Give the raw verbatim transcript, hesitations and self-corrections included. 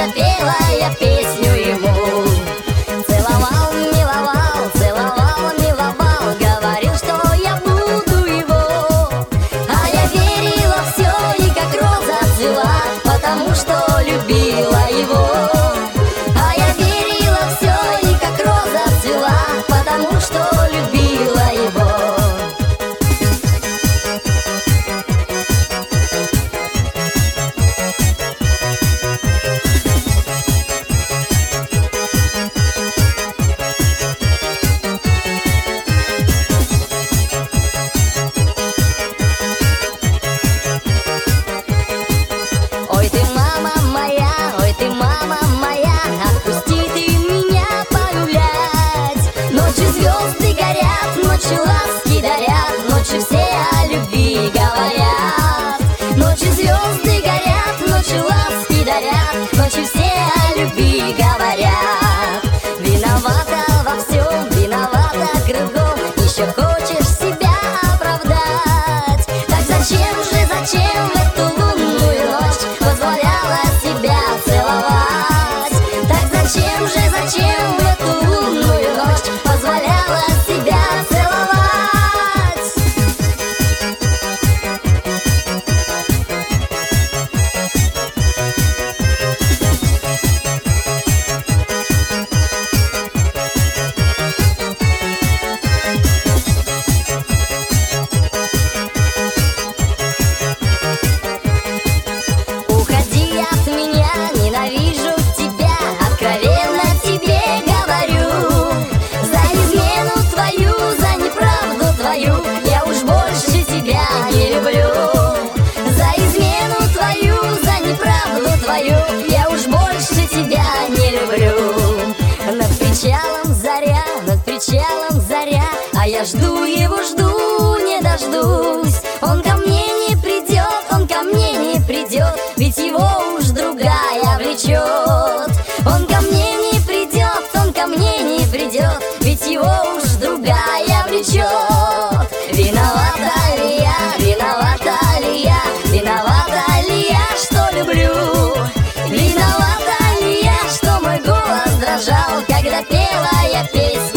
когда пела я песню ему. Целовал, миловал, целовал, миловал, говорил, что я буду его. А я верила в все и как роза цвела, потому что любила его. А я верила в все и как роза цвела, потому что любила его. Ой, ты мама моя, ой, ты мама моя, отпусти ты меня погулять. Ночью звезды горят, ночью ласки дарят, ночью все о любви говорят. Ночью звезды горят, ночью ласки дарят, ночью все о любви говорят. Виновата во всем, виновата кругом, еще хочешь себя оправдать. Так зачем же, зачем в эту лунную ночь позволяла себя целовать? Так зачем же, зачем в эту лунную ночь позволяла себя целовать? Уходи от меня, ненавижу тебя, откровенно тебе говорю. За измену твою, за неправду твою я уж больше тебя не люблю. За измену твою, за неправду твою я уж больше тебя не люблю. Над причалом заря, над причалом заря, а я жду его, жду, не дождусь. Он ко мне не придет, он ко мне не придет, ведь его уж другая влечет. Он ко мне не придет, он ко мне не придет, ведь его уж другая влечет. Виновата ли я, виновата ли я, виновата ли я, что люблю? Виновата ли я, что мой голос дрожал, когда пела я песню